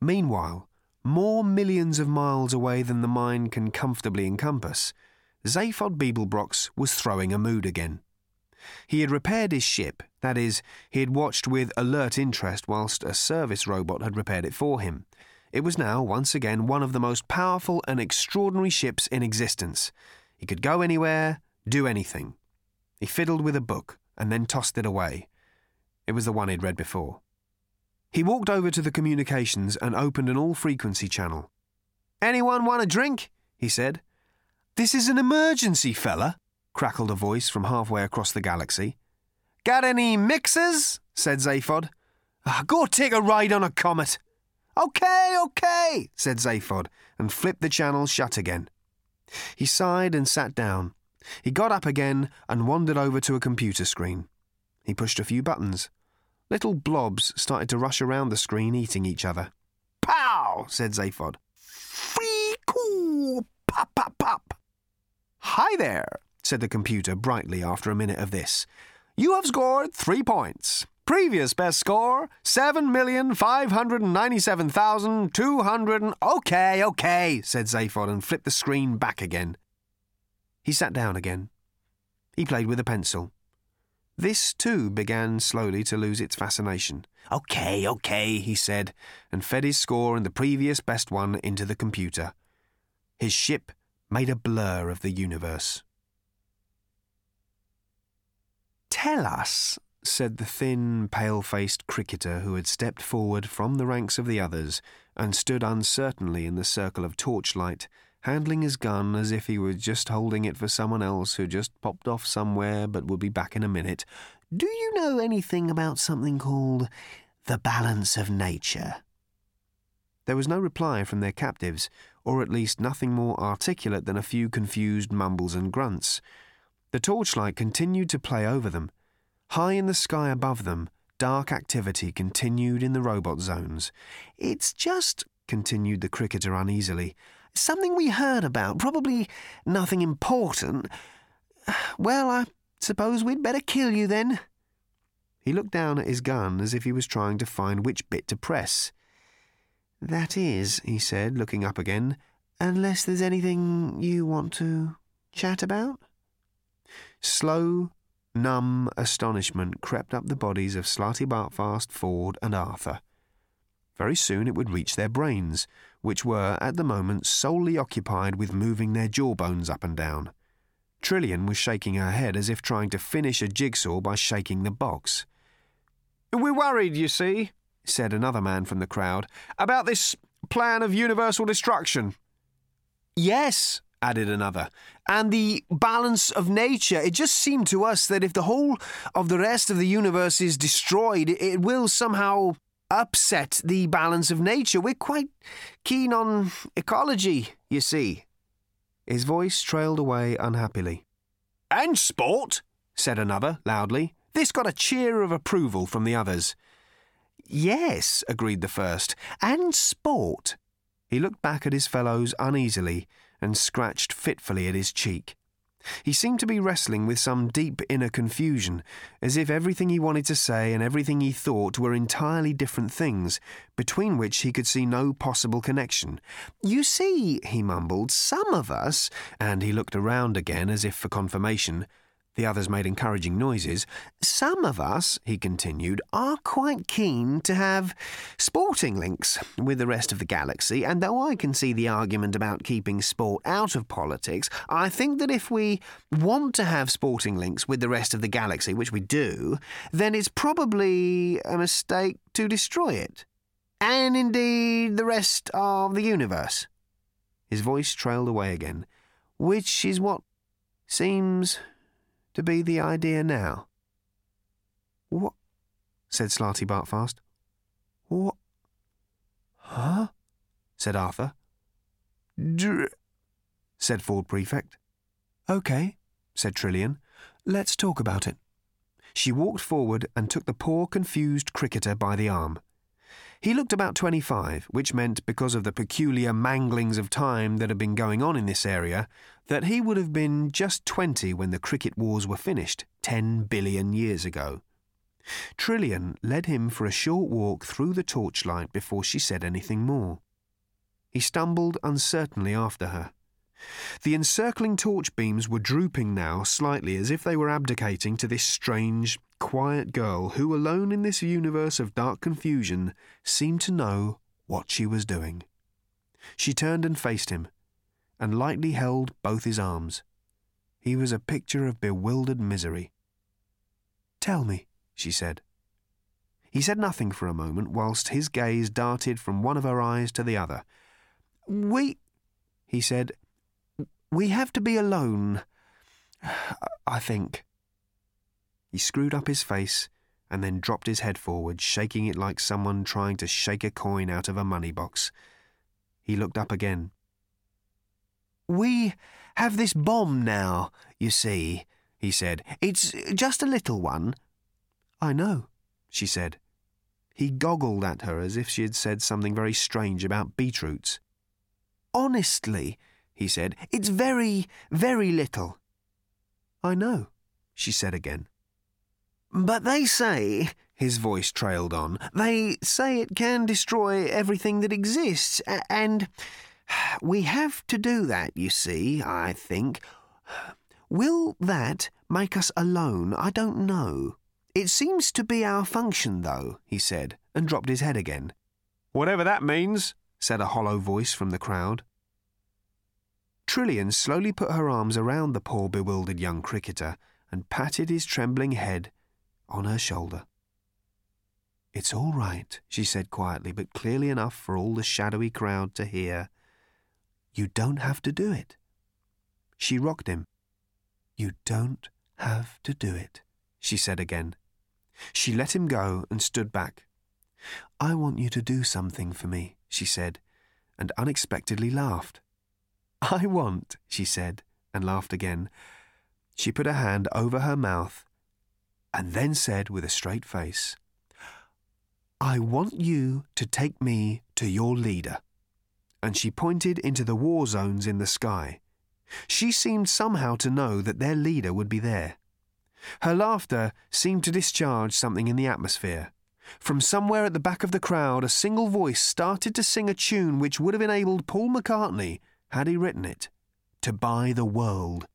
Meanwhile, more millions of miles away than the mind can comfortably encompass, Zaphod Beeblebrox was throwing a mood again. He had repaired his ship, that is, he had watched with alert interest whilst a service robot had repaired it for him. It was now, once again, one of the most powerful and extraordinary ships in existence. He could go anywhere, do anything. He fiddled with a book and then tossed it away. It was the one he'd read before. He walked over to the communications and opened an all-frequency channel. "Anyone want a drink?" he said. "This is an emergency, fella," crackled a voice from halfway across the galaxy. "Got any mixers?" said Zaphod. "Go take a ride on a comet." Okay, said Zaphod, and flipped the channel shut again. He sighed and sat down. He got up again and wandered over to a computer screen. He pushed a few buttons. Little blobs started to rush around the screen, eating each other. "Pow!" said Zaphod. "Free-coo! Pop, pop, pop!" "Hi there," said the computer brightly after a minute of this. "You have scored 3 points. Previous best score, 7,597,200. Okay, said Zaphod and flipped the screen back again. He sat down again. He played with a pencil. This, too, began slowly to lose its fascination. Okay, he said, and fed his score and the previous best one into the computer. His ship made a blur of the universe. "Tell us," said the thin, pale-faced cricketer who had stepped forward from the ranks of the others and stood uncertainly in the circle of torchlight, handling his gun as if he were just holding it for someone else who just popped off somewhere but would be back in a minute. "Do you know anything about something called the balance of nature?" There was no reply from their captives, or at least nothing more articulate than a few confused mumbles and grunts. The torchlight continued to play over them. High in the sky above them, dark activity continued in the robot zones. "It's just," continued the cricketer uneasily, "something we heard about, probably nothing important. Well, I suppose we'd better kill you then." He looked down at his gun as if he was trying to find which bit to press. "That is," he said, looking up again, "unless there's anything you want to chat about?" Slow, numb astonishment crept up the bodies of Slarty Bartfast, Ford and Arthur. Very soon it would reach their brains, which were, at the moment, solely occupied with moving their jawbones up and down. Trillian was shaking her head as if trying to finish a jigsaw by shaking the box. "We're worried, you see," said another man from the crowd, "about this plan of universal destruction." "Yes," added another, "and the balance of nature. It just seemed to us that if the whole of the rest of the universe is destroyed, it will somehow upset the balance of nature. We're quite keen on ecology, you see." His voice trailed away unhappily. "And sport," said another, loudly. This got a cheer of approval from the others. "Yes," agreed the first, "and sport." He looked back at his fellows uneasily and scratched fitfully at his cheek. He seemed to be wrestling with some deep inner confusion, as if everything he wanted to say and everything he thought were entirely different things, between which he could see no possible connection. "You see," he mumbled, "some of us," and he looked around again as if for confirmation. The others made encouraging noises. "Some of us," he continued, "are quite keen to have sporting links with the rest of the galaxy, and though I can see the argument about keeping sport out of politics, I think that if we want to have sporting links with the rest of the galaxy, which we do, then it's probably a mistake to destroy it. And indeed the rest of the universe." His voice trailed away again. "Which is what seems to be the idea now." "What?" said Slarty Bartfast. "What? Huh?" said Arthur. Said Ford Prefect. "OK," said Trillian. "Let's talk about it." She walked forward and took the poor, confused cricketer by the arm. He looked about 25, which meant, because of the peculiar manglings of time that had been going on in this area, that he would have been just 20 when the cricket wars were finished, 10 billion years ago. Trillian led him for a short walk through the torchlight before she said anything more. He stumbled uncertainly after her. The encircling torch beams were drooping now slightly, as if they were abdicating to this strange, quiet girl who, alone in this universe of dark confusion, seemed to know what she was doing. She turned and faced him, and lightly held both his arms. He was a picture of bewildered misery. "Tell me," she said. He said nothing for a moment, whilst his gaze darted from one of her eyes to the other. He said, "We have to be alone, I think." He screwed up his face and then dropped his head forward, shaking it like someone trying to shake a coin out of a money box. He looked up again. "We have this bomb now, you see," he said. "It's just a little one." "I know," she said. He goggled at her as if she had said something very strange about beetroots. "Honestly," he said, "it's very, very little." "I know," she said again. "But they say," his voice trailed on, "they say it can destroy everything that exists, and we have to do that, you see, I think. Will that make us alone? I don't know. It seems to be our function, though," he said, and dropped his head again. "Whatever that means," said a hollow voice from the crowd. Trillian slowly put her arms around the poor bewildered young cricketer and patted his trembling head on her shoulder. "It's all right," she said quietly, but clearly enough for all the shadowy crowd to hear. "You don't have to do it." She rocked him. "You don't have to do it," she said again. She let him go and stood back. "I want you to do something for me," she said, and unexpectedly laughed. "I want," she said, and laughed again. She put her hand over her mouth and then said with a straight face, "I want you to take me to your leader." And she pointed into the war zones in the sky. She seemed somehow to know that their leader would be there. Her laughter seemed to discharge something in the atmosphere. From somewhere at the back of the crowd, a single voice started to sing a tune which would have enabled Paul McCartney, had he written it, to buy the world.